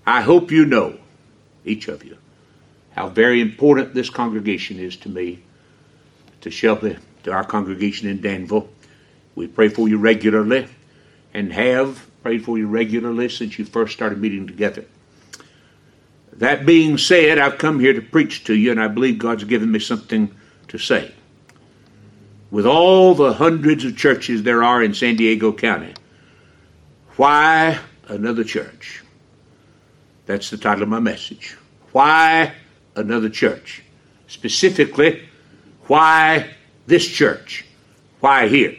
I hope you know, each of you, how very important this congregation is to me, to Shelby, to our congregation in Danville. We pray for you regularly and have prayed for you regularly since you first started meeting together. That being said, I've come here to preach to you, and I believe God's given me something to say. With all the hundreds of churches there are in San Diego County, why another church? That's the title of my message. Why another church? Specifically, why this church? Why here?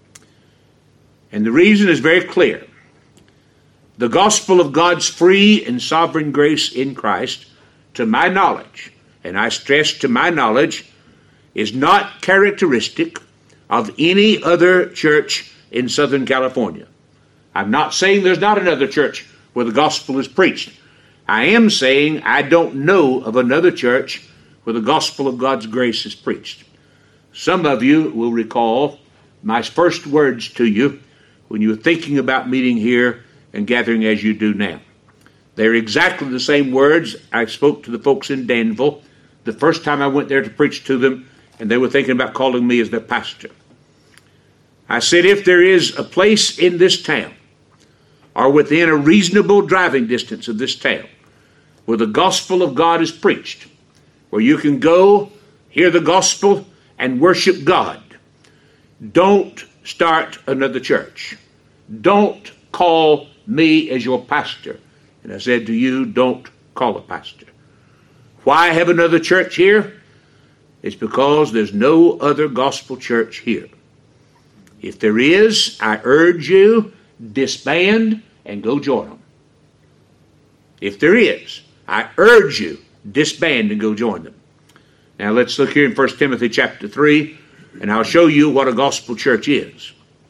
And the reason is very clear. The gospel of God's free and sovereign grace in Christ, to my knowledge, and I stress to my knowledge, is not characteristic of any other church in Southern California. I'm not saying there's not another church where the gospel is preached. I am saying I don't know of another church where the gospel of God's grace is preached. Some of you will recall my first words to you when you were thinking about meeting here and gathering as you do now. They're exactly the same words I spoke to the folks in Danville the first time I went there to preach to them, and they were thinking about calling me as their pastor. I said, if there is a place in this town, or within a reasonable driving distance of this town, where the gospel of God is preached, where you can go, hear the gospel, and worship God, don't start another church. Don't call me as your pastor. And I said to you, don't call a pastor. Why have another church here? It's because there's no other gospel church here. If there is, I urge you, disband and go join them. If there is, I urge you, disband and go join them. Now let's look here in 1 Timothy chapter 3, and I'll show you what a gospel church is.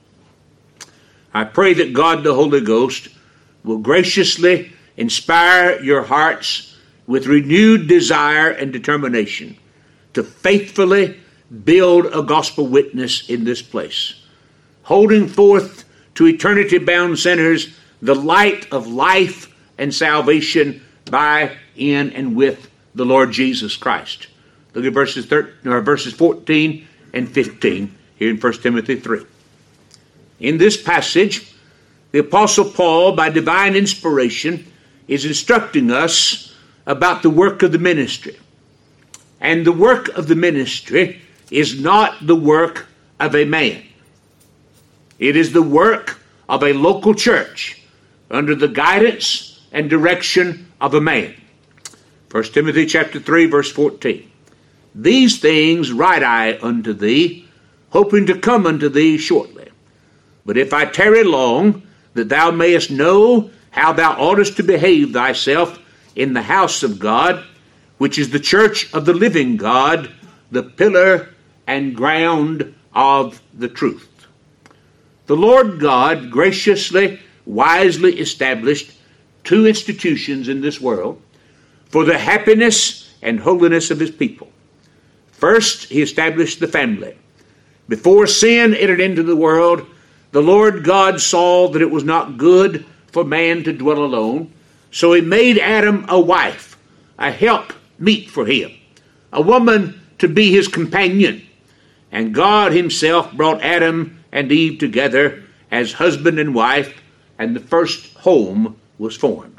I pray that God the Holy Ghost will graciously inspire your hearts with renewed desire and determination to faithfully build a gospel witness in this place, holding forth to eternity-bound sinners the light of life and salvation by, in, and with the Lord Jesus Christ. Look at verses 14 and 15 here in 1 Timothy 3. In this passage, the Apostle Paul, by divine inspiration, is instructing us about the work of the ministry. And the work of the ministry is not the work of a man. It is the work of a local church under the guidance and direction of a man. 1 Timothy chapter 3, verse 14. These things write I unto thee, hoping to come unto thee shortly. But if I tarry long, that thou mayest know how thou oughtest to behave thyself in the house of God, which is the church of the living God, the pillar and ground of the truth. The Lord God graciously, wisely established two institutions in this world for the happiness and holiness of his people. First, he established the family. Before sin entered into the world, the Lord God saw that it was not good for man to dwell alone, so he made Adam a wife, a help meet for him, a woman to be his companion. And God himself brought Adam and Eve together as husband and wife, and the first home was formed.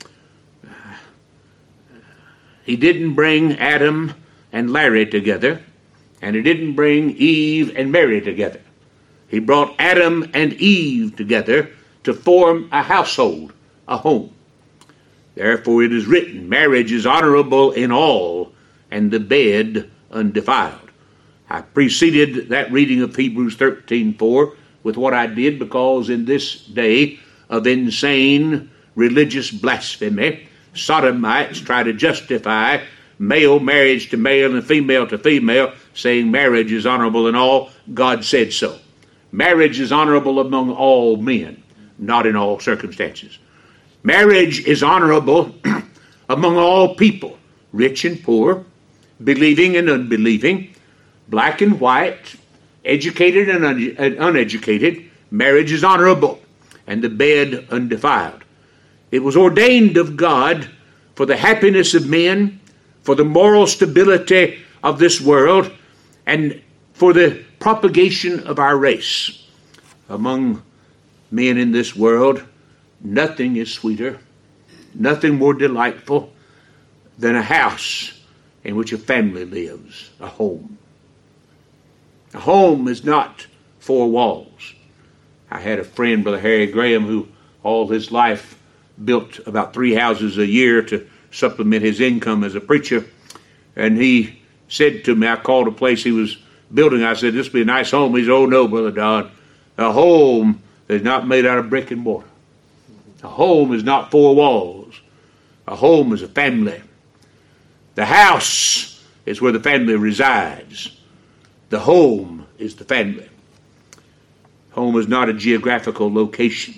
He didn't bring Adam and Larry together, and he didn't bring Eve and Mary together. He brought Adam and Eve together to form a household, a home. Therefore it is written, marriage is honorable in all, and the bed undefiled. I preceded that reading of Hebrews 13:4 with what I did because in this day of insane religious blasphemy, sodomites try to justify male marriage to male and female to female, saying marriage is honorable in all. God said so. Marriage is honorable among all men, not in all circumstances. Marriage is honorable among all people, rich and poor, believing and unbelieving, black and white, educated and uneducated. Marriage is honorable, and the bed undefiled. It was ordained of God for the happiness of men, for the moral stability of this world, and for the propagation of our race. Among men in this world, nothing is sweeter, nothing more delightful than a house in which a family lives, a home. A home is not four walls. I had a friend, Brother Harry Graham, who all his life built about 3 houses a year to supplement his income as a preacher. And he said to me, I called a place he was building. I said, this would be a nice home. He said, oh no, Brother Don. A home is not made out of brick and mortar. A home is not four walls. A home is a family. The house is where the family resides. The home is the family. Home is not a geographical location.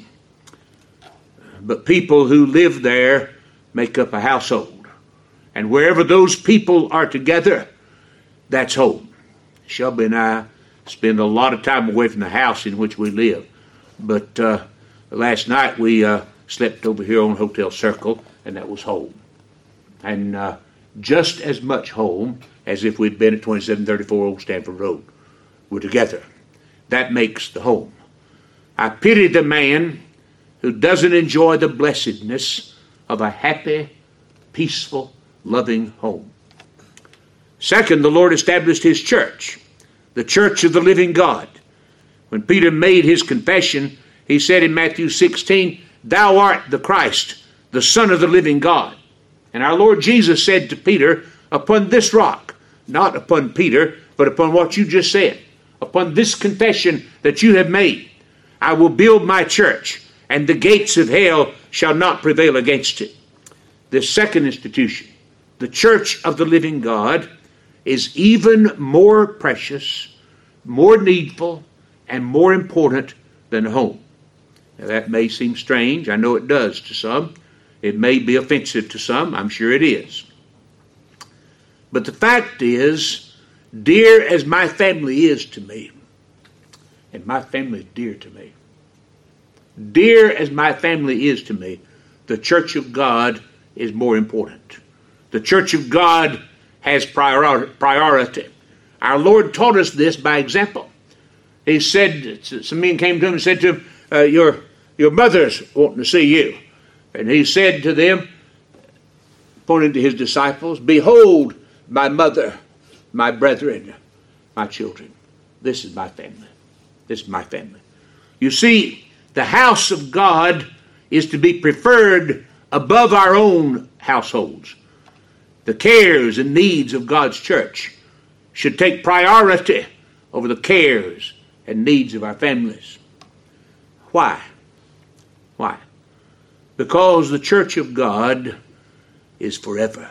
But people who live there make up a household. And wherever those people are together, that's home. Shelby and I spend a lot of time away from the house in which we live. But last night we slept over here on Hotel Circle, and that was home. And just as much home as if we'd been at 2734 Old Stanford Road. We're together. That makes the home. I pity the man who doesn't enjoy the blessedness of a happy, peaceful, loving home. Second, the Lord established his church, the church of the living God. When Peter made his confession, he said in Matthew 16, thou art the Christ, the Son of the living God. And our Lord Jesus said to Peter, upon this rock, not upon Peter, but upon what you just said, upon this confession that you have made, I will build my church, and the gates of hell shall not prevail against it. This second institution, the church of the living God, is even more precious, more needful, and more important than a home. Now, that may seem strange. I know it does to some. It may be offensive to some. I'm sure it is. But the fact is, dear as my family is to me, and my family is dear to me, dear as my family is to me, the church of God is more important. The church of God has priority. Our Lord taught us this by example. He said, some men came to him and said to him, your mother's wanting to see you. And he said to them, pointing to his disciples, behold my mother, my brethren, my children. This is my family. This is my family. You see, the house of God is to be preferred above our own households. The cares and needs of God's church should take priority over the cares and needs of our families. Why? Why? Because the church of God is forever.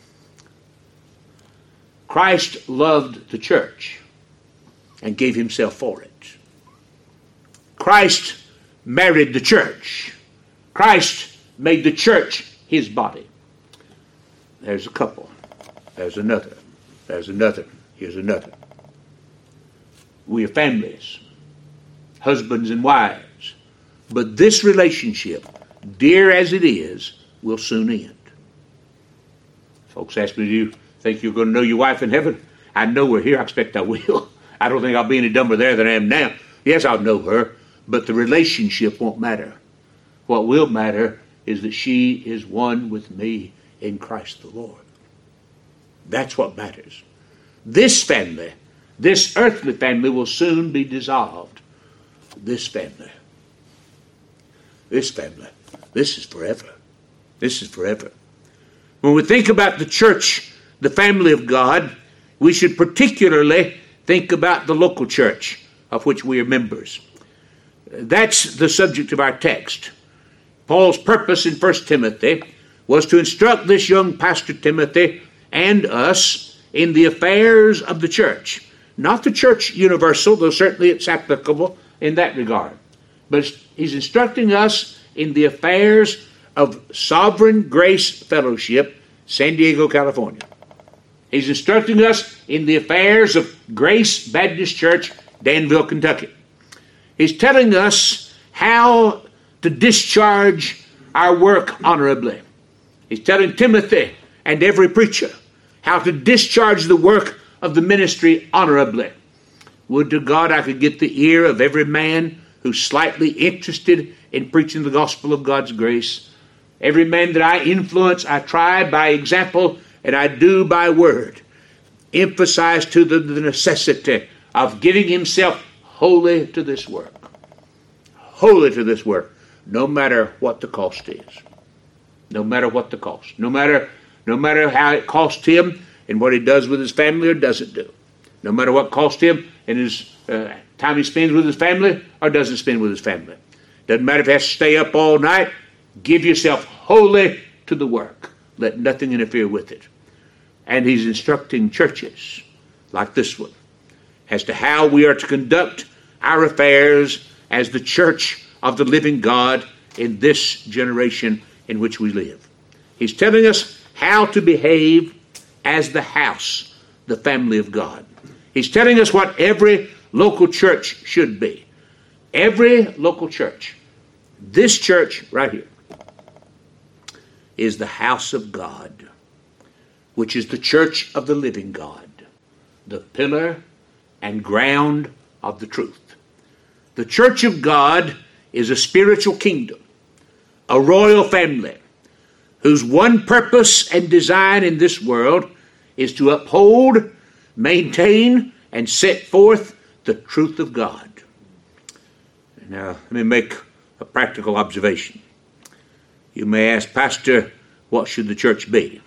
Christ loved the church and gave himself for it. Christ married the church. Christ made the church his body. There's a couple. There's another. There's another. Here's another. We are families, husbands and wives. But this relationship, dear as it is, will soon end. Folks ask me, do you think you're going to know your wife in heaven? I know her here. I expect I will. I don't think I'll be any dumber there than I am now. Yes, I'll know her, but the relationship won't matter. What will matter is that she is one with me in Christ the Lord. That's what matters. This family, this earthly family, will soon be dissolved. This family, this is forever. This is forever. When we think about the church, the family of God, we should particularly think about the local church of which we are members. That's the subject of our text. Paul's purpose in 1 Timothy was to instruct this young pastor Timothy and us in the affairs of the church. Not the church universal, though certainly it's applicable in that regard. But he's instructing us in the affairs of Sovereign Grace Fellowship, San Diego, California. He's instructing us in the affairs of Grace Baptist Church, Danville, Kentucky. He's telling us how to discharge our work honorably. He's telling Timothy and every preacher how to discharge the work of the ministry honorably. Would to God I could get the ear of every man who's slightly interested in preaching the gospel of God's grace. Every man that I influence, I try by example and I do by word. Emphasize to them the necessity of giving himself wholly to this work. Wholly to this work, no matter what the cost is. No matter what the cost. No matter how it costs him and what he does with his family or doesn't do. No matter what cost him and his time he spends with his family or doesn't spend with his family. Doesn't matter if he has to stay up all night. Give yourself wholly to the work. Let nothing interfere with it. And he's instructing churches like this one as to how we are to conduct our affairs as the church of the living God in this generation in which we live. He's telling us how to behave as the house, the family of God. He's telling us what every local church should be. Every local church. This church right here is the house of God, which is the church of the living God, the pillar and ground of the truth. The church of God is a spiritual kingdom, a royal family, whose one purpose and design in this world is to uphold, maintain, and set forth the truth of God. Now, let me make a practical observation. You may ask, Pastor, what should the church be?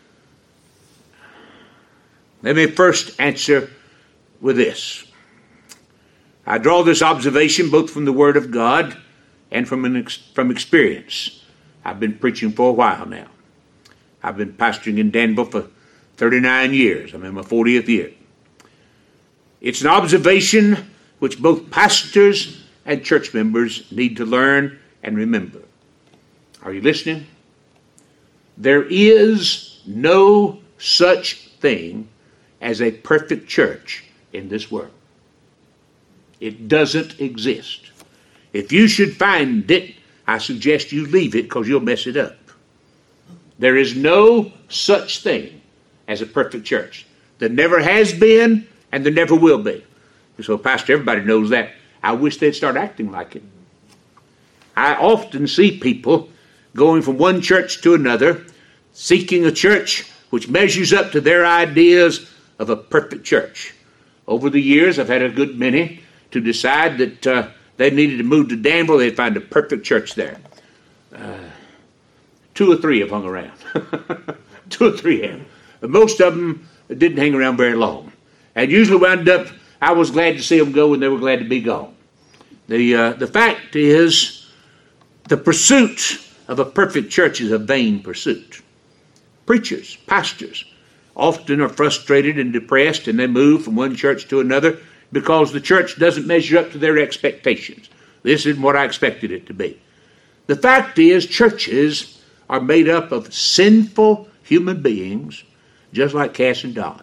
Let me first answer with this. I draw this observation both from the Word of God and from experience. I've been preaching for a while now. I've been pastoring in Danville for 39 years. I'm in my 40th year. It's an observation which both pastors and church members need to learn and remember. Are you listening? There is no such thing as a perfect church in this world. It doesn't exist. If you should find it, I suggest you leave it because you'll mess it up. There is no such thing as a perfect church. There never has been and there never will be. So, Pastor, everybody knows that. I wish they'd start acting like it. I often see people going from one church to another, seeking a church which measures up to their ideas of a perfect church. Over the years, I've had a good many to decide that they needed to move to Danville. They'd find a perfect church there. 2 or 3 have hung around. 2 or 3 have. But most of them didn't hang around very long. And usually wound up, I was glad to see them go and they were glad to be gone. The fact is, the pursuit of a perfect church is a vain pursuit. Preachers, pastors, often are frustrated and depressed and they move from one church to another because the church doesn't measure up to their expectations. This isn't what I expected it to be. The fact is, churches are made up of sinful human beings, just like Cass and Don.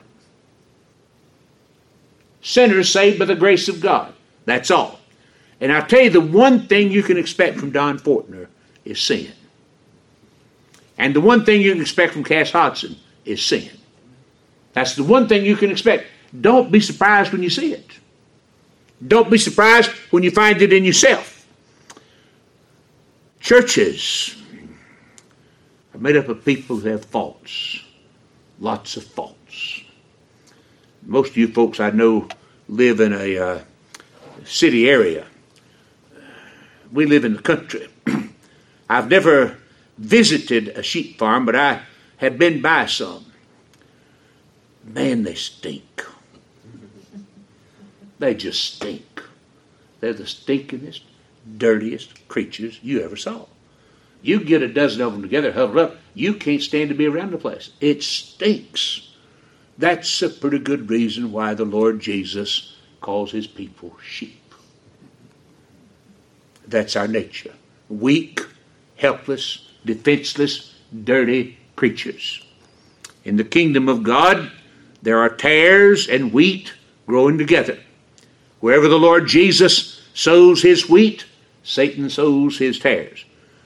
Sinners saved by the grace of God. That's all. And I'll tell you, the one thing you can expect from Don Fortner is sin. And the one thing you can expect from Cass Hodson is sin. That's the one thing you can expect. Don't be surprised when you see it. Don't be surprised when you find it in yourself. Churches are made up of people who have faults. Lots of faults. Most of you folks I know live in a city area. We live in the country. I've never visited a sheep farm, but I have been by some. Man, they stink. They just stink. They're the stinkingest, dirtiest creatures you ever saw. You get a dozen of them together, huddled up, you can't stand to be around the place. It stinks. That's a pretty good reason why the Lord Jesus calls his people sheep. That's our nature. Weak, helpless, defenseless, dirty creatures. In the kingdom of God, there are tares and wheat growing together. Wherever the Lord Jesus sows his wheat, Satan sows his tares.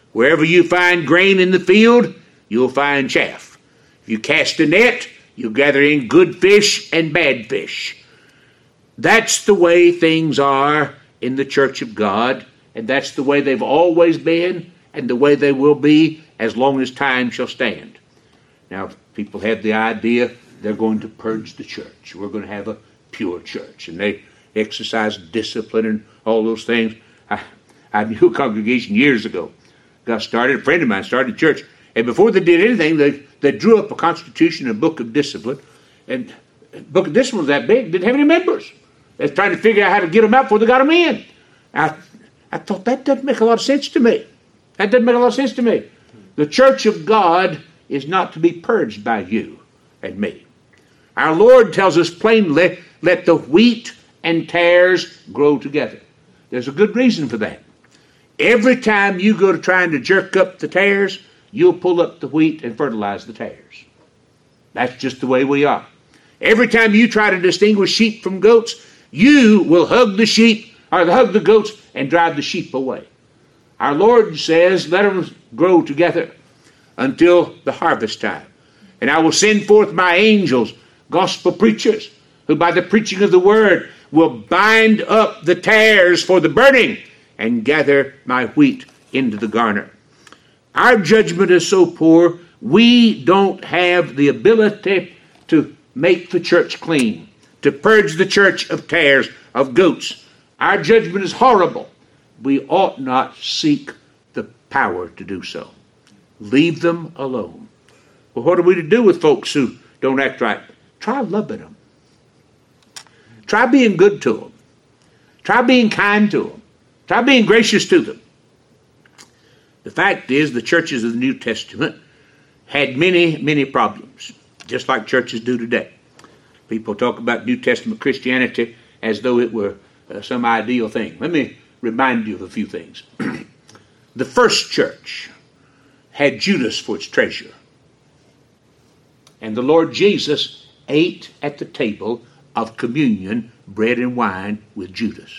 Wherever you find grain in the field, you'll find chaff. If you cast a net, you'll gather in good fish and bad fish. That's the way things are in the church of God, and that's the way they've always been, and the way they will be as long as time shall stand. Now, people have the idea they're going to purge the church. We're going to have a pure church, and they exercise discipline and all those things. I knew a congregation years ago. A friend of mine started a church, and before they did anything, they drew up a constitution, a book of discipline, and the book of discipline was that big, didn't have any members. They were trying to figure out how to get them out before they got them in. I thought, that doesn't make a lot of sense to me. That doesn't make a lot of sense to me. The church of God is not to be purged by you and me. Our Lord tells us plainly, let the wheat and tares grow together. There's a good reason for that. Every time you go to trying to jerk up the tares, you'll pull up the wheat and fertilize the tares. That's just the way we are. Every time you try to distinguish sheep from goats, you will hug the sheep or hug the goats and drive the sheep away. Our Lord says, let them grow together until the harvest time. And I will send forth my angels, gospel preachers, who by the preaching of the word will bind up the tares for the burning and gather my wheat into the garner. Our judgment is so poor, we don't have the ability to make the church clean, to purge the church of tares, of goats. Our judgment is horrible. We ought not seek the power to do so. Leave them alone. Well, what are we to do with folks who don't act right? Try loving them. Try being good to them. Try being kind to them. Try being gracious to them. The fact is, the churches of the New Testament had many, many problems, just like churches do today. People talk about New Testament Christianity as though it were some ideal thing. Let me remind you of a few things. The first church had Judas for its treasurer. And the Lord Jesus ate at the table of communion, bread and wine with Judas.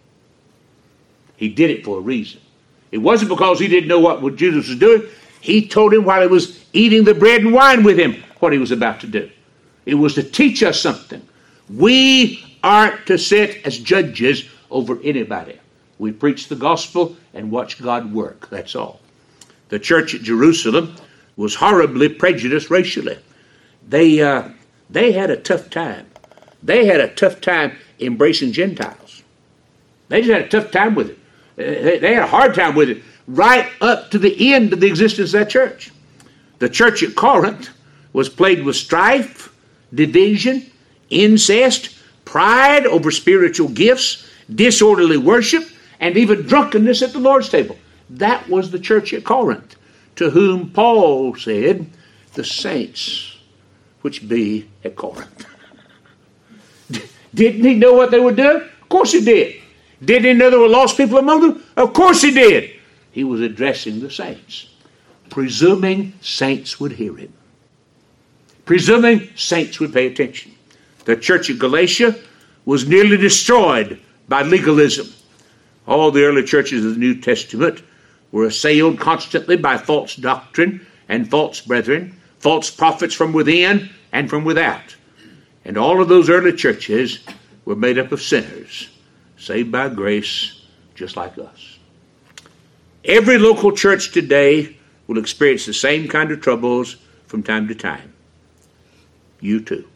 He did it for a reason. It wasn't because he didn't know what Judas was doing. He told him while he was eating the bread and wine with him what he was about to do. It was to teach us something. We aren't to sit as judges over anybody. We preach the gospel and watch God work. That's all. The church at Jerusalem was horribly prejudiced racially. They had a tough time. They had a tough time embracing Gentiles. They just had a tough time with it. They had a hard time with it right up to the end of the existence of that church. The church at Corinth was plagued with strife, division, incest, pride over spiritual gifts, disorderly worship, and even drunkenness at the Lord's table. That was the church at Corinth, to whom Paul said, the saints which be at Corinth. Didn't he know what they were doing? Of course he did. Didn't he know there were lost people among them? Of course he did. He was addressing the saints, presuming saints would hear him, presuming saints would pay attention. The church of Galatia was nearly destroyed by legalism. All the early churches of the New Testament were assailed constantly by false doctrine and false brethren, false prophets from within and from without. And all of those early churches were made up of sinners, saved by grace, just like us. Every local church today will experience the same kind of troubles from time to time. You too.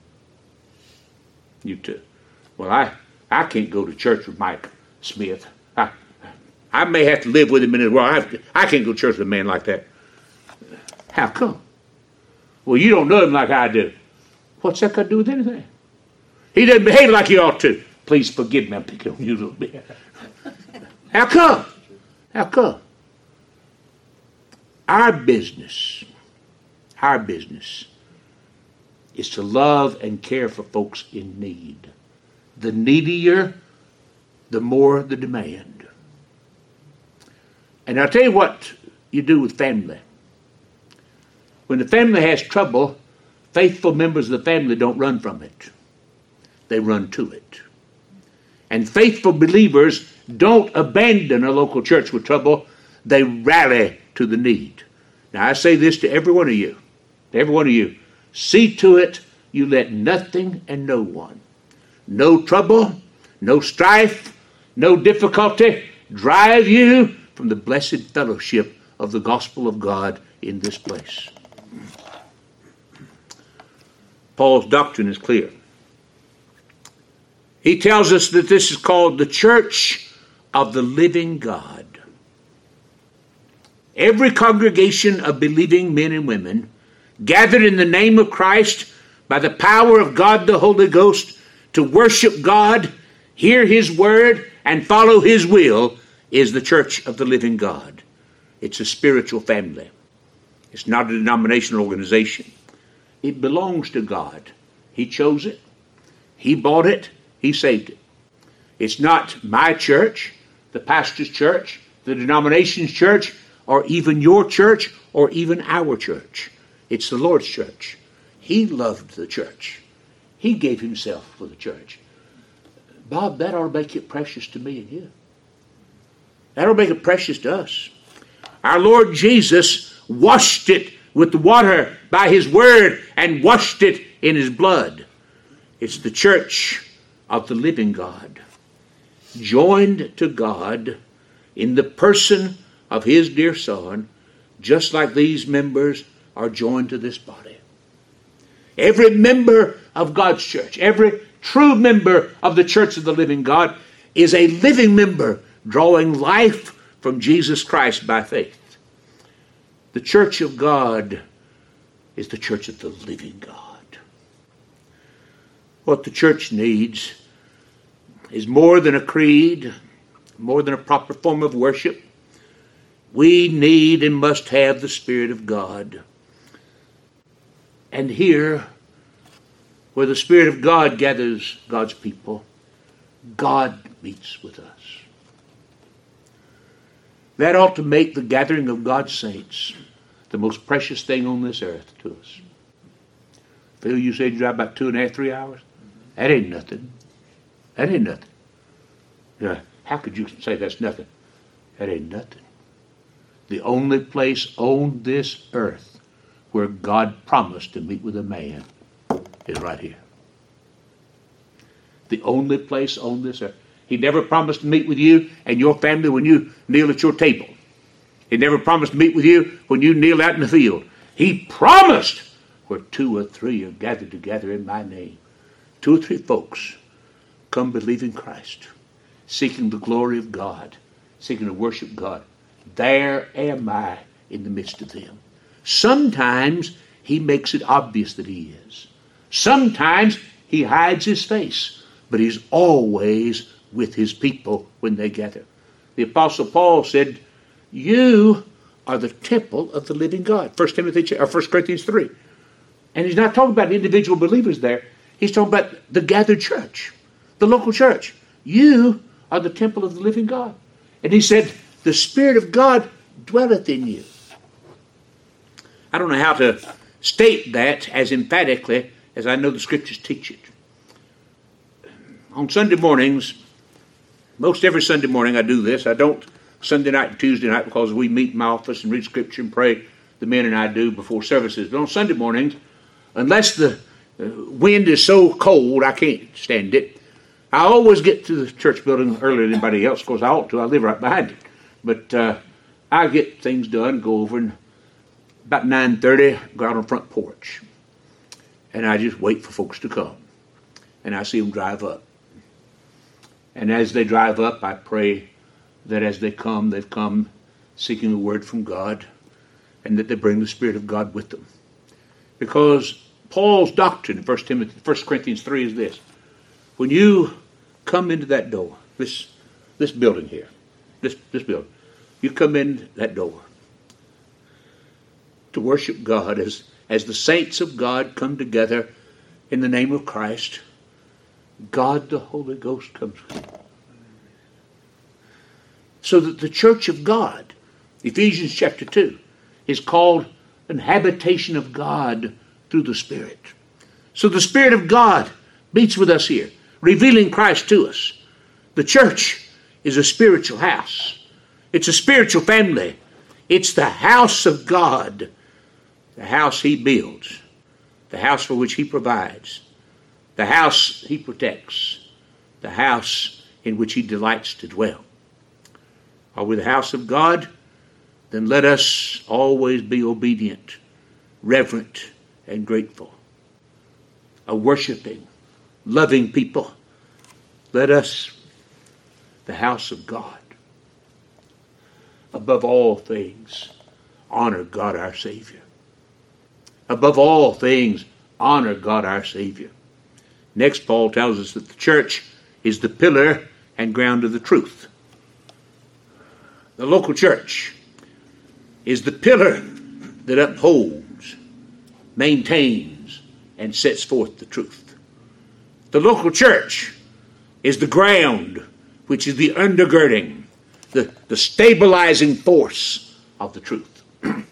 You too. Well, I can't go to church with Mike Smith. I may have to live with him in his world. I can't go to church with a man like that. How come? Well, you don't know him like I do. What's that got to do with anything? He doesn't behave like he ought to. Please forgive me, I'm picking on you a little bit. How come? How come? Our business is to love and care for folks in need. The needier, the more the demand. And I'll tell you what you do with family. When the family has trouble, faithful members of the family don't run from it. They run to it. And faithful believers don't abandon a local church with trouble. They rally to the need. Now I say this to every one of you. To every one of you. See to it you let nothing and no one, no trouble, no strife, no difficulty drive you from the blessed fellowship of the gospel of God in this place. Paul's doctrine is clear. He tells us that this is called the church of the living God. Every congregation of believing men and women gathered in the name of Christ by the power of God the Holy Ghost to worship God, hear His word, and follow His will is the church of the living God. It's a spiritual family. It's not a denominational organization. It belongs to God. He chose it. He bought it. He saved it. It's not my church, the pastor's church, the denomination's church, or even your church, or even our church. It's the Lord's church. He loved the church. He gave Himself for the church. Bob, that ought to make it precious to me and you. That ought to make it precious to us. Our Lord Jesus washed it with the water by His word and washed it in His blood. It's the church of the living God, joined to God in the person of His dear Son, just like these members are joined to this body. Every member of God's church, every true member of the church of the living God is a living member drawing life from Jesus Christ by faith. The church of God is the church of the living God. What the church needs is more than a creed, more than a proper form of worship. We need and must have the Spirit of God. And here, where the Spirit of God gathers God's people, God meets with us. That ought to make the gathering of God's saints the most precious thing on this earth to us. Phil, you said you drive about 2.5, 3 hours? That ain't nothing. That ain't nothing. Yeah, how could you say that's nothing? That ain't nothing. The only place on this earth where God promised to meet with a man is right here. The only place on this earth. He never promised to meet with you and your family when you kneel at your table. He never promised to meet with you when you kneel out in the field. He promised where 2 or 3 are gathered together in my name. 2 or 3 folks come believe in Christ, seeking the glory of God, seeking to worship God. There am I in the midst of them. Sometimes He makes it obvious that He is. Sometimes He hides His face, but He's always with His people when they gather. The Apostle Paul said, you are the temple of the living God. 1 Corinthians 3. And he's not talking about individual believers there. He's talking about the gathered church, the local church. You are the temple of the living God. And he said, the Spirit of God dwelleth in you. I don't know how to state that as emphatically as I know the Scriptures teach it. On Sunday mornings, most every Sunday morning I do this. I don't Sunday night and Tuesday night because we meet in my office and read Scripture and pray, the men and I do before services. But on Sunday mornings, unless the wind is so cold I can't stand it, I always get to the church building earlier than anybody else. Of course, I ought to. I live right behind it. But I get things done, go over, and about 9:30, go out on the front porch. And I just wait for folks to come. And I see them drive up. And as they drive up, I pray that as they come, they've come seeking a word from God, and that they bring the Spirit of God with them. Because Paul's doctrine in 1 Corinthians 3 is this. When you come into that door, this building here, this building, you come in that door to worship God as the saints of God come together in the name of Christ. God the Holy Ghost comes with you. So that the church of God, Ephesians chapter 2, is called an habitation of God through the Spirit. So the Spirit of God meets with us here, revealing Christ to us. The church is a spiritual house. It's a spiritual family. It's the house of God, the house he builds, the house for which he provides, the house he protects, the house in which he delights to dwell. Are we the house of God? Then let us always be obedient, reverent, and grateful. A worshiping, loving people. Let us, the house of God, above all things, honor God our Savior. Above all things, honor God our Savior. Next, Paul tells us that the church is the pillar and ground of the truth. The local church is the pillar that upholds, maintains, and sets forth the truth. The local church is the ground, which is the undergirding, the stabilizing force of the truth.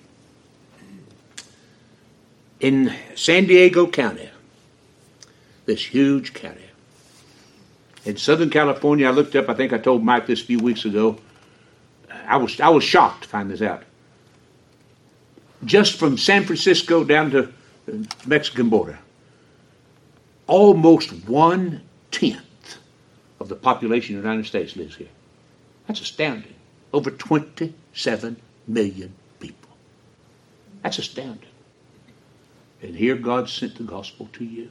In San Diego County, this huge county, in Southern California, I looked up, I think I told Mike this a few weeks ago, I was shocked to find this out. Just from San Francisco down to the Mexican border, almost 1/10 of the population of the United States lives here. That's astounding. Over 27 million people. That's astounding. And here God sent the gospel to you.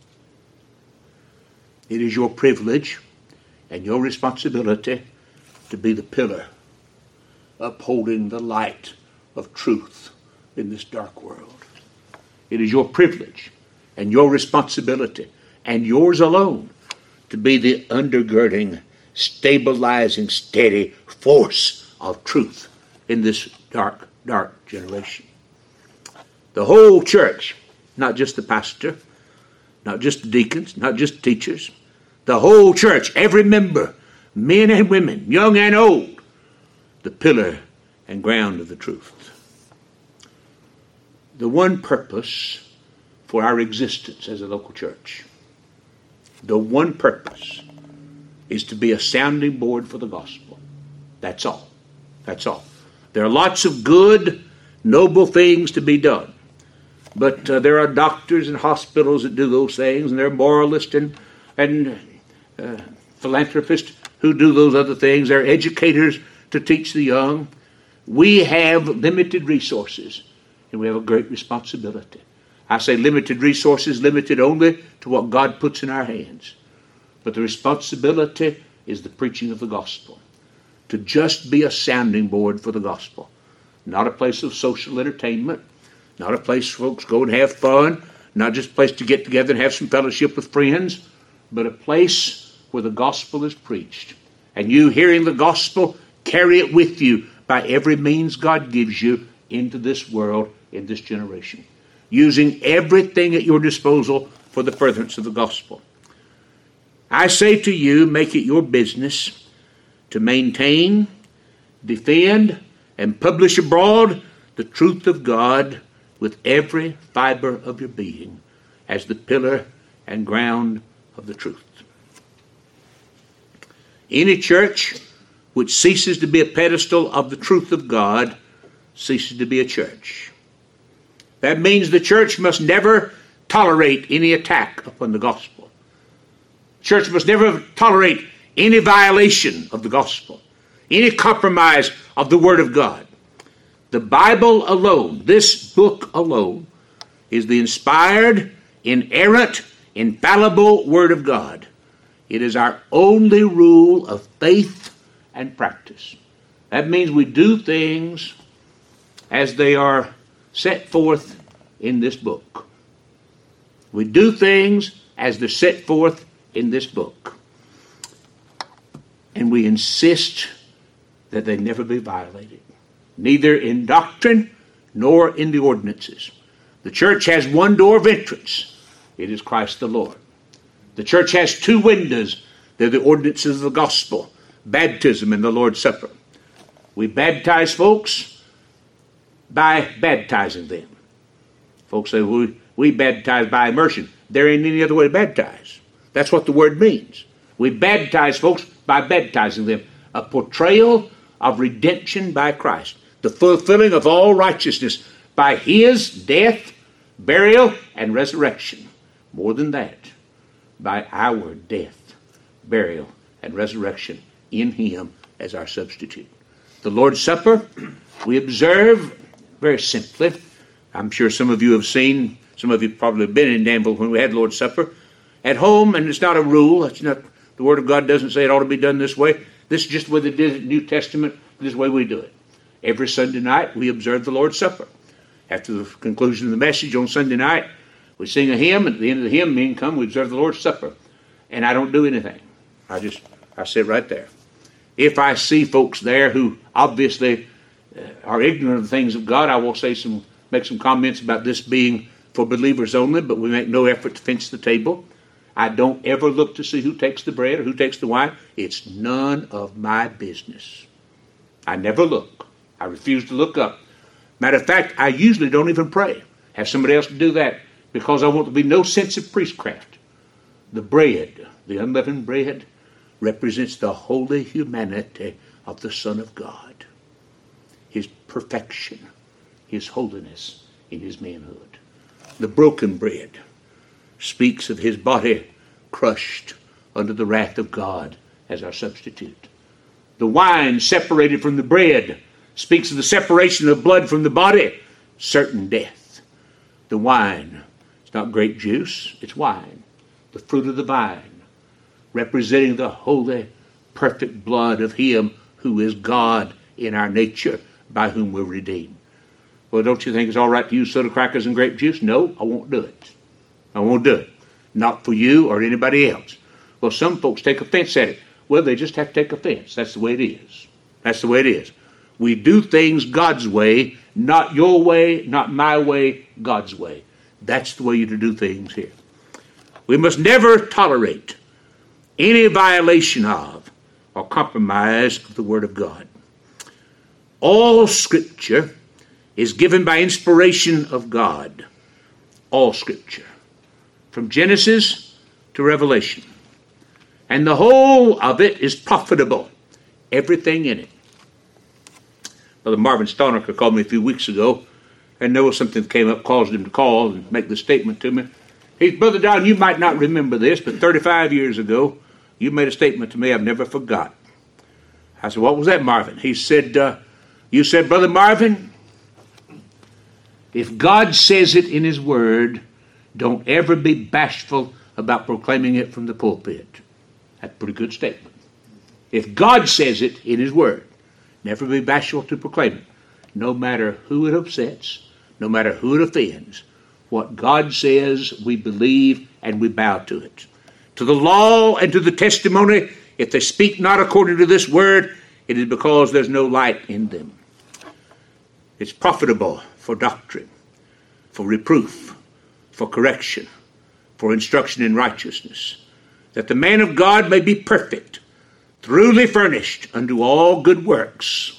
It is your privilege and your responsibility to be the pillar upholding the light of truth in this dark world. It is your privilege and your responsibility, and yours alone, to be the undergirding, stabilizing, steady force of truth in this dark, dark generation. The whole church, not just the pastor, not just the deacons, not just the teachers, the whole church, every member, men and women, young and old, the pillar and ground of the truth. The one purpose for our existence as a local church, the one purpose is to be a sounding board for the gospel. That's all. That's all. There are lots of good, noble things to be done. But there are doctors and hospitals that do those things, and there are moralists and philanthropists who do those other things. There are educators to teach the young. We have limited resources, and we have a great responsibility. I say limited resources, limited only to what God puts in our hands. But the responsibility is the preaching of the gospel. To just be a sounding board for the gospel. Not a place of social entertainment. Not a place folks go and have fun. Not just a place to get together and have some fellowship with friends. But a place where the gospel is preached. And you, hearing the gospel, carry it with you by every means God gives you into this world, in this generation. Using everything at your disposal for the furtherance of the gospel. I say to you, make it your business to maintain, defend, and publish abroad the truth of God with every fiber of your being as the pillar and ground of the truth. Any church which ceases to be a pedestal of the truth of God ceases to be a church. That means the church must never tolerate any attack upon the gospel. The church must never tolerate any violation of the gospel, any compromise of the Word of God. The Bible alone, this book alone, is the inspired, inerrant, infallible Word of God. It is our only rule of faith and practice. That means we do things as they are set forth in this book. We do things as they're set forth in this book. And we insist that they never be violated, neither in doctrine nor in the ordinances. The church has one door of entrance. It is Christ the Lord. The church has two windows. They're the ordinances of the gospel, baptism and the Lord's Supper. We baptize folks by baptizing them. Folks say, we baptize by immersion. There ain't any other way to baptize. That's what the word means. We baptize folks by baptizing them. A portrayal of redemption by Christ. the fulfilling of all righteousness by his death, burial, and resurrection. More than that, by our death, burial, and resurrection in him as our substitute. The Lord's Supper, we observe very simply. I'm sure some of you have seen, some of you probably have been in Danville when we had Lord's Supper at home, and it's not a rule. It's not, the Word of God doesn't say it ought to be done this way. This is just the way they did it in the New Testament. This is the way we do it. Every Sunday night, we observe the Lord's Supper. After the conclusion of the message on Sunday night, we sing a hymn, and at the end of the hymn, men come, we observe the Lord's Supper. And I don't do anything. I sit right there. If I see folks there who obviously are ignorant of the things of God, I will make some comments about this being for believers only, but we make no effort to fence the table. I don't ever look to see who takes the bread or who takes the wine. It's none of my business. I never look. I refuse to look up. Matter of fact, I usually don't even pray. Have somebody else to do that because I want to be no sense of priestcraft. The bread, the unleavened bread, represents the holy humanity of the Son of God. His perfection, his holiness in his manhood. The broken bread speaks of his body crushed under the wrath of God as our substitute. The wine separated from the bread speaks of the separation of blood from the body, certain death. The wine, it's not grape juice, it's wine. The fruit of the vine, representing the holy, perfect blood of him who is God in our nature, by whom we're redeemed. Well, don't you think it's all right to use soda crackers and grape juice? No, I won't do it. I won't do it. Not for you or anybody else. Well, some folks take offense at it. Well, they just have to take offense. That's the way it is. That's the way it is. We do things God's way, not your way, not my way, God's way. That's the way you do things here. We must never tolerate any violation of or compromise of the Word of God. All Scripture is given by inspiration of God. All Scripture. From Genesis to Revelation. And the whole of it is profitable. Everything in it. Brother Marvin Stonecker called me a few weeks ago, and there was something that came up, caused him to call and make the statement to me. He said, Brother Don, you might not remember this, but 35 years ago, you made a statement to me I've never forgot. I said, what was that, Marvin? He said, you said, Brother Marvin, if God says it in his word, don't ever be bashful about proclaiming it from the pulpit. That's a pretty good statement. If God says it in his word, never be bashful to proclaim it. No matter who it upsets, no matter who it offends, what God says, we believe and we bow to it. To the law and to the testimony, if they speak not according to this word, it is because there's no light in them. It's profitable for doctrine, for reproof, for correction, for instruction in righteousness, that the man of God may be perfect, truly furnished unto all good works.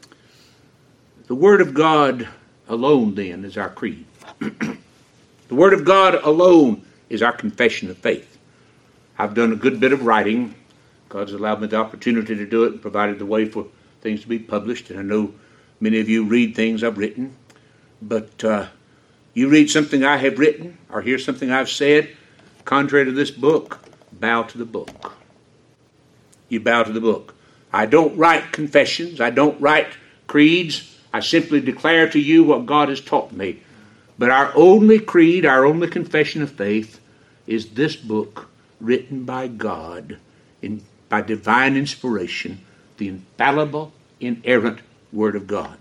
The Word of God alone, then, is our creed. The Word of God alone is our confession of faith. I've done a good bit of writing. God's allowed me the opportunity to do it and provided the way for things to be published. And I know many of you read things I've written. But you read something I have written or hear something I've said contrary to this book, bow to the book. You bow to the book. I don't write confessions. I don't write creeds. I simply declare to you what God has taught me. But our only creed, our only confession of faith is this book written by God by divine inspiration, the infallible, inerrant Word of God.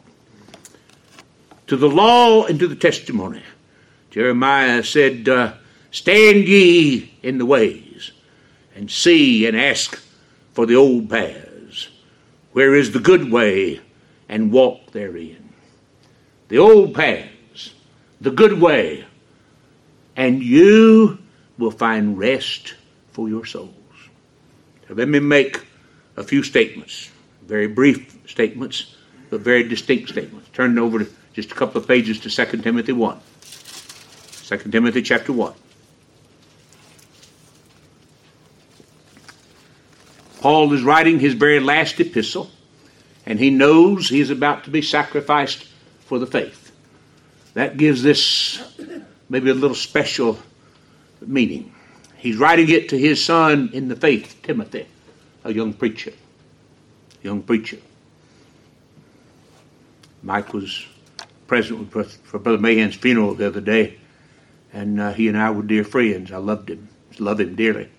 To the law and to the testimony, Jeremiah said, stand ye in the ways and see and ask for the old paths, where is the good way, and walk therein. The old paths, the good way, and you will find rest for your souls. Now, let me make a few statements, very brief statements, but very distinct statements. Turn over to just a couple of pages to 2 Timothy 1. 2 Timothy chapter 1. Paul is writing his very last epistle. and he knows he is about to be sacrificed for the faith. That gives this maybe a little special meaning. He's writing it to his son in the faith, Timothy, a young preacher. Mike was present for Brother Mahan's funeral the other day, and he and I were dear friends. I loved him. Love him dearly.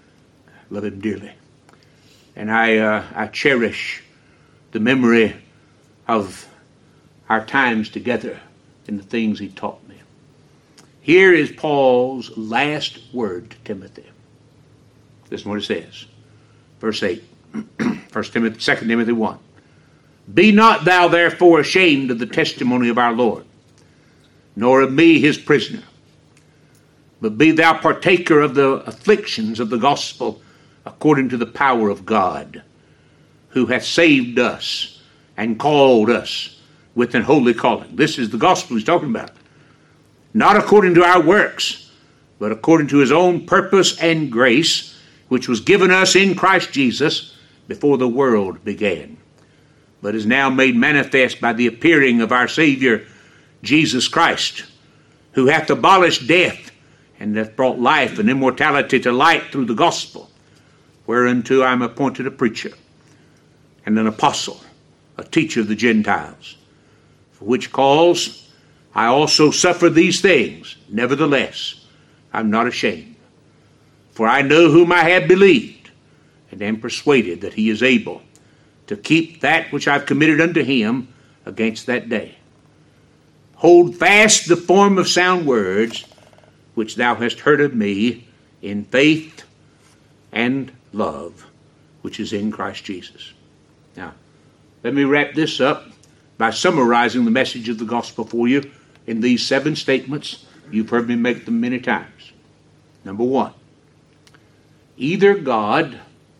And I cherish the memory of our times together and the things he taught me. Here is Paul's last word to Timothy. Listen to what it says. Verse 8. 2 Timothy 1. Be not thou therefore ashamed of the testimony of our Lord, nor of me his prisoner, but be thou partaker of the afflictions of the gospel according to the power of God, who hath saved us and called us with an holy calling. This is the gospel he's talking about. Not according to our works, but according to his own purpose and grace, which was given us in Christ Jesus before the world began, but is now made manifest by the appearing of our Savior, Jesus Christ, who hath abolished death and hath brought life and immortality to light through the gospel, whereunto I am appointed a preacher and an apostle, a teacher of the Gentiles, for which cause I also suffer these things. Nevertheless, I'm not ashamed, for I know whom I have believed, and am persuaded that he is able to keep that which I've committed unto him against that day. Hold fast the form of sound words which thou hast heard of me in faith and love which is in Christ Jesus. Now, let me wrap this up by summarizing the message of the gospel for you in these 7 statements. You've heard me make them many times. Number 1, either God.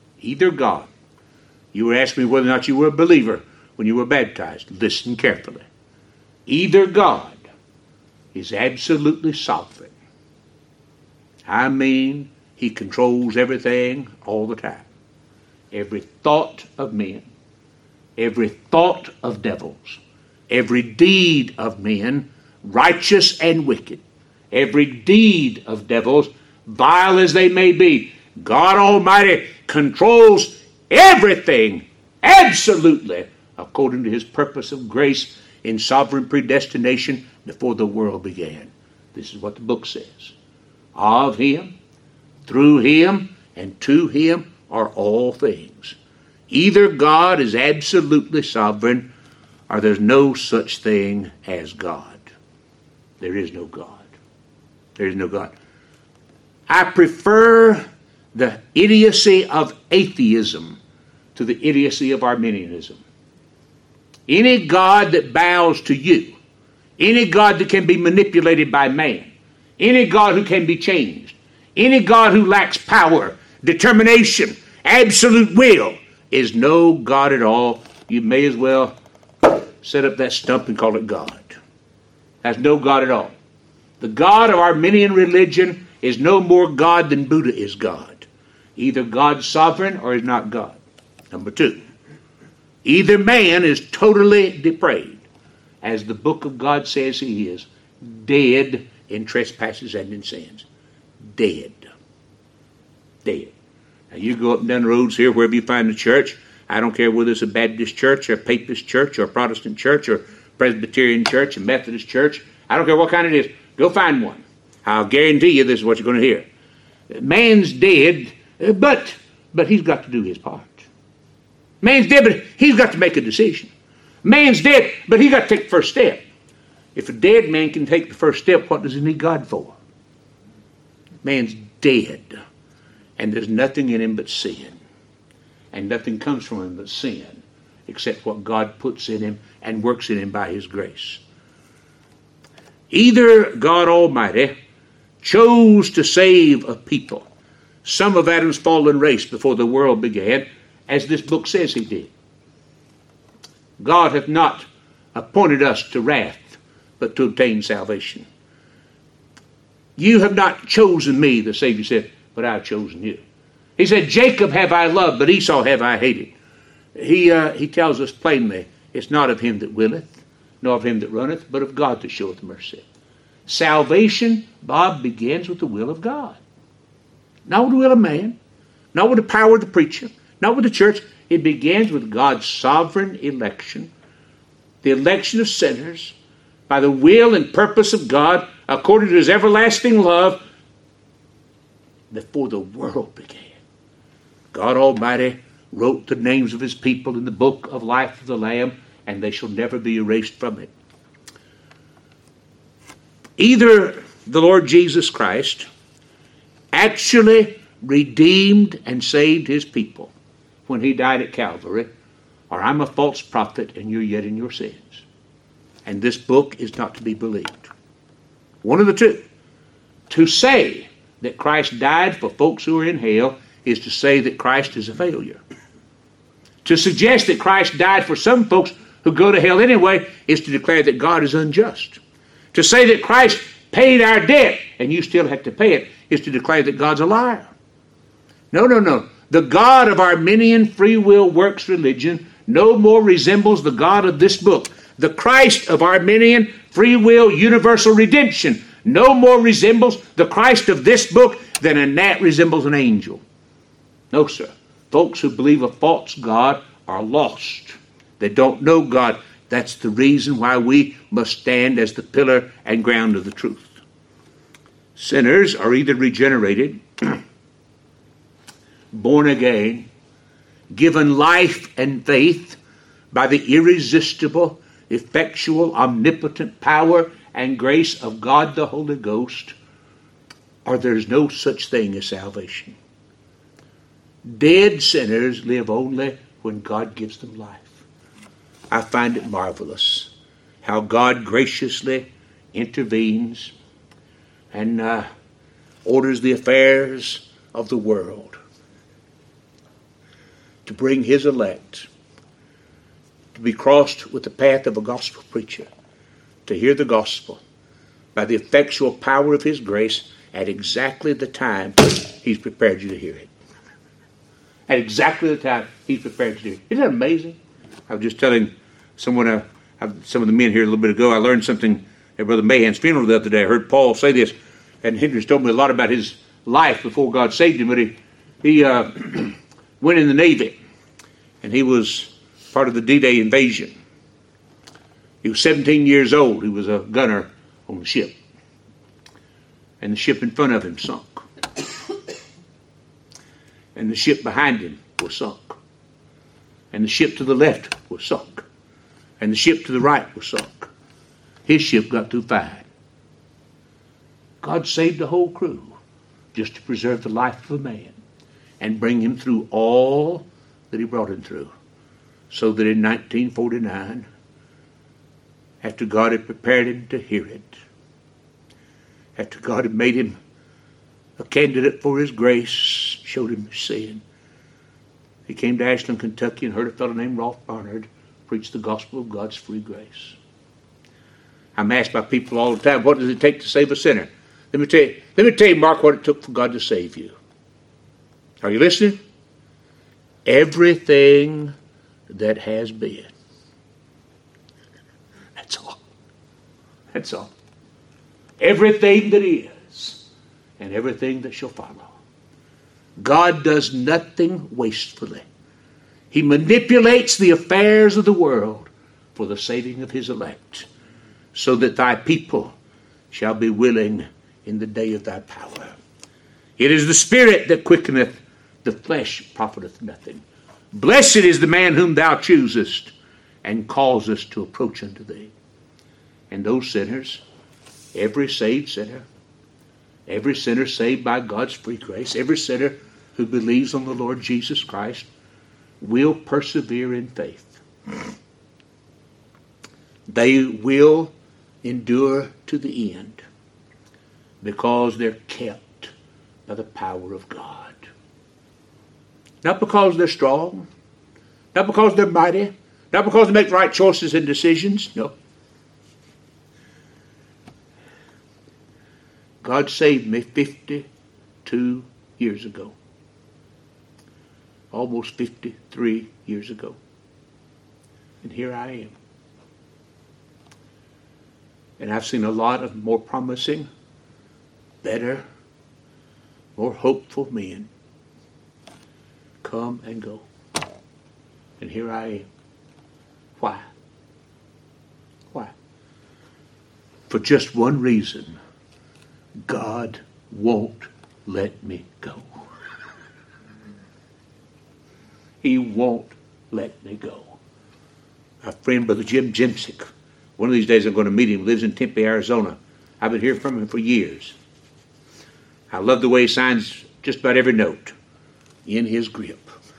You were asking me whether or not you were a believer when you were baptized. Listen carefully. Either God is absolutely sovereign. I mean, he controls everything all the time. Every thought of men, every thought of devils, every deed of men, righteous and wicked, every deed of devils, vile as they may be, God Almighty controls everything absolutely according to his purpose of grace in sovereign predestination before the world began. This is what the book says. Of him, through him, and to him are all things. Either God is absolutely sovereign, or there's no such thing as God. There is no God. There is no God. I prefer the idiocy of atheism to the idiocy of Arminianism. Any God that bows to you, any God that can be manipulated by man, any God who can be changed, any God who lacks power, determination, absolute will, is no God at all. You may as well set up that stump and call it God. That's no God at all. The God of Arminian religion is no more God than Buddha is God. Either God's sovereign or is not God. Number 2, either man is totally depraved, as the book of God says he is, dead in trespasses and in sins. Dead. Now you go up and down the roads here, wherever you find a church. I don't care whether it's a Baptist church or a Papist church or a Protestant church or Presbyterian church, a Methodist church. I don't care what kind it is. Go find one. I'll guarantee you this is what you're going to hear. Man's dead, but he's got to do his part. Man's dead, but he's got to make a decision. Man's dead, but he's got to take the first step. If a dead man can take the first step, what does he need God for? Man's dead, and there's nothing in him but sin. And nothing comes from him but sin, except what God puts in him and works in him by his grace. Either God Almighty chose to save a people, some of Adam's fallen race, before the world began, as this book says he did. God hath not appointed us to wrath, but to obtain salvation. You have not chosen me, the Savior said, but I have chosen you. He said, Jacob have I loved, but Esau have I hated. he tells us plainly, it's not of him that willeth, nor of him that runneth, but of God that showeth mercy. Salvation, Bob, begins with the will of God. Not with the will of man, not with the power of the preacher, not with the church. It begins with God's sovereign election, the election of sinners, by the will and purpose of God, according to his everlasting love, before the world began. God Almighty wrote the names of his people in the book of life of the Lamb, and they shall never be erased from it. Either the Lord Jesus Christ actually redeemed and saved his people when he died at Calvary, or I'm a false prophet and you're yet in your sins. And this book is not to be believed. One of the two. To say that Christ died for folks who are in hell is to say that Christ is a failure. To suggest that Christ died for some folks who go to hell anyway is to declare that God is unjust. To say that Christ paid our debt and you still have to pay it is to declare that God's a liar. No. The God of Arminian free will works religion no more resembles the God of this book. The Christ of Arminian free will universal redemption no more resembles the Christ of this book than a gnat resembles an angel. No, sir. Folks who believe a false God are lost. They don't know God. That's the reason why we must stand as the pillar and ground of the truth. Sinners are either regenerated, born again, given life and faith by the irresistible, effectual, omnipotent power and grace of God the Holy Ghost, or there's no such thing as salvation. Dead sinners live only when God gives them life. I find it marvelous how God graciously intervenes and orders the affairs of the world to bring his elect to be crossed with the path of a gospel preacher, to hear the gospel by the effectual power of his grace at exactly the time he's prepared you to hear it. At exactly the time he's prepared you to hear it. Isn't that amazing? I was just telling someone, some of the men here a little bit ago, I learned something at Brother Mahan's funeral the other day. I heard Paul say this, and Hendricks told me a lot about his life before God saved him, but he went in the Navy, and he was part of the D-Day invasion. He was 17 years old. He was a gunner on the ship. And the ship in front of him sunk. And the ship behind him was sunk. And the ship to the left was sunk. And the ship to the right was sunk. His ship got through fine. God saved the whole crew just to preserve the life of a man and bring him through all that he brought him through. So that in 1949, after God had prepared him to hear it, after God had made him a candidate for his grace, showed him his sin, he came to Ashland, Kentucky, and heard a fellow named Rolf Barnard preach the gospel of God's free grace. I'm asked by people all the time, what does it take to save a sinner? Let me tell you, Mark, what it took for God to save you. Are you listening? Everything that has been. That's all. That's all. Everything that is and everything that shall follow. God does nothing wastefully. He manipulates the affairs of the world for the saving of his elect, so that thy people shall be willing in the day of thy power. It is the Spirit that quickeneth, the flesh profiteth nothing. Blessed is the man whom thou choosest and causest to approach unto thee. And those sinners, every saved sinner, every sinner saved by God's free grace, every sinner who believes on the Lord Jesus Christ will persevere in faith. They will endure to the end because they're kept by the power of God. Not because they're strong, not because they're mighty, not because they make right choices and decisions. No. God saved me 52 years ago. Almost 53 years ago. And here I am. And I've seen a lot of more promising, better, more hopeful men come and go. And here I am. Why? Why? For just one reason. God won't let me go. He won't let me go. My friend, Brother Jim Jimsick, one of these days I'm going to meet him, lives in Tempe, Arizona. I've been hearing from him for years. I love the way he signs just about every note. In his grip.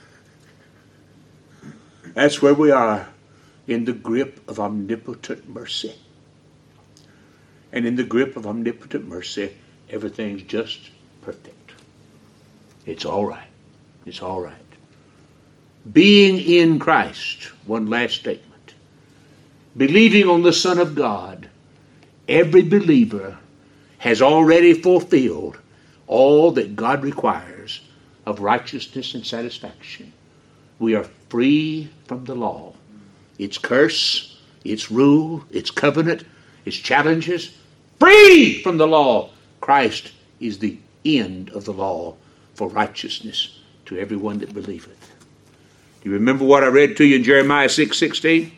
That's where we are, in the grip of omnipotent mercy. And in the grip of omnipotent mercy, everything's just perfect. It's all right. It's all right. Being in Christ, one last statement. Believing on the Son of God, every believer has already fulfilled all that God requires of righteousness and satisfaction. We are free from the law. Its curse, its rule, its covenant, its challenges. Free from the law. Christ is the end of the law for righteousness to everyone that believeth. Do you remember what I read to you in Jeremiah 6:16?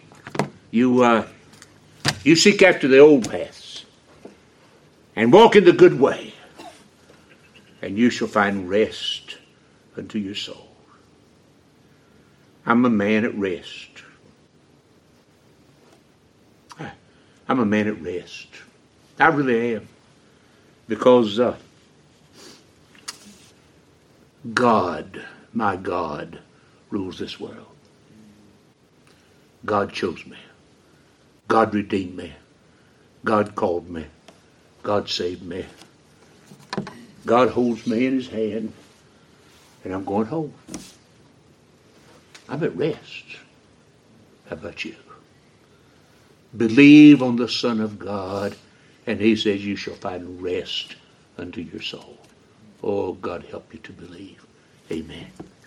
You seek after the old paths and walk in the good way, and you shall find rest unto your soul. I'm a man at rest. I'm a man at rest. I really am. Because God, my God, rules this world. God chose me. God redeemed me. God called me. God saved me. God holds me in his hand. And I'm going home. I'm at rest. How about you? Believe on the Son of God, and he says you shall find rest unto your soul. Oh, God help you to believe. Amen.